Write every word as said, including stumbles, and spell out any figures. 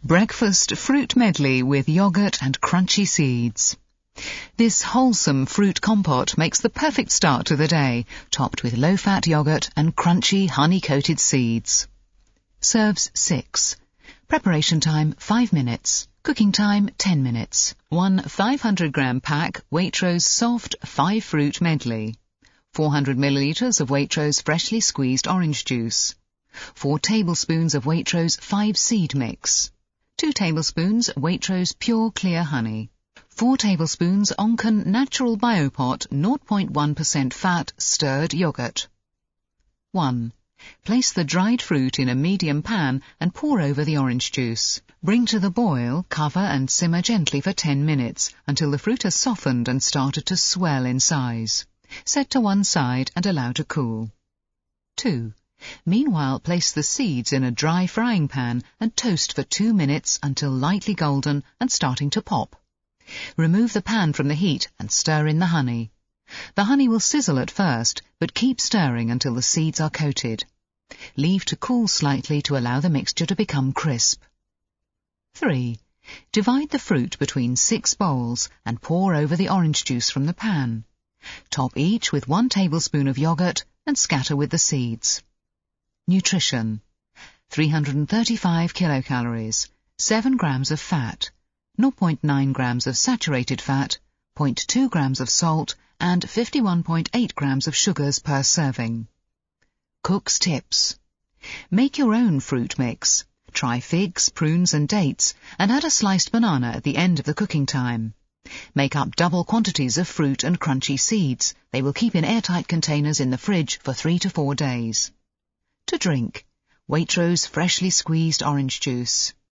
Breakfast fruit medley with yoghurt and crunchy seeds. This wholesome fruit compote makes the perfect start to the day, topped with low-fat yoghurt and crunchy honey-coated seeds. Serves six. Preparation time five minutes. Cooking time ten minutes. One five hundred gram pack Waitrose soft five fruit medley. four hundred milliliters of Waitrose freshly squeezed orange juice. four tablespoons of Waitrose five seed mix. two tablespoons Waitrose pure clear honey. four tablespoons Onken Natural Biopot zero point one percent fat stirred yoghurt. one. Place the dried fruit in a medium pan and pour over the orange juice. Bring to the boil, cover and simmer gently for ten minutes until the fruit has softened and started to swell in size. Set to one side and allow to cool. two. Meanwhile, place the seeds in a dry frying pan and toast for two minutes until lightly golden and starting to pop. Remove the pan from the heat and stir in the honey. The honey will sizzle at first, but keep stirring until the seeds are coated. Leave to cool slightly to allow the mixture to become crisp. three. Divide the fruit between six bowls and pour over the orange juice from the pan. Top each with one tablespoon of yoghurt and scatter with the seeds. Nutrition. three hundred thirty-five kilocalories, seven grams of fat, zero point nine grams of saturated fat, zero point two grams of salt, and fifty-one point eight grams of sugars per serving. Cook's tips. Make your own fruit mix. Try figs, prunes and dates, and add a sliced banana at the end of the cooking time. Make up double quantities of fruit and crunchy seeds. They will keep in airtight containers in the fridge for three to four days. To drink, Waitrose freshly squeezed orange juice.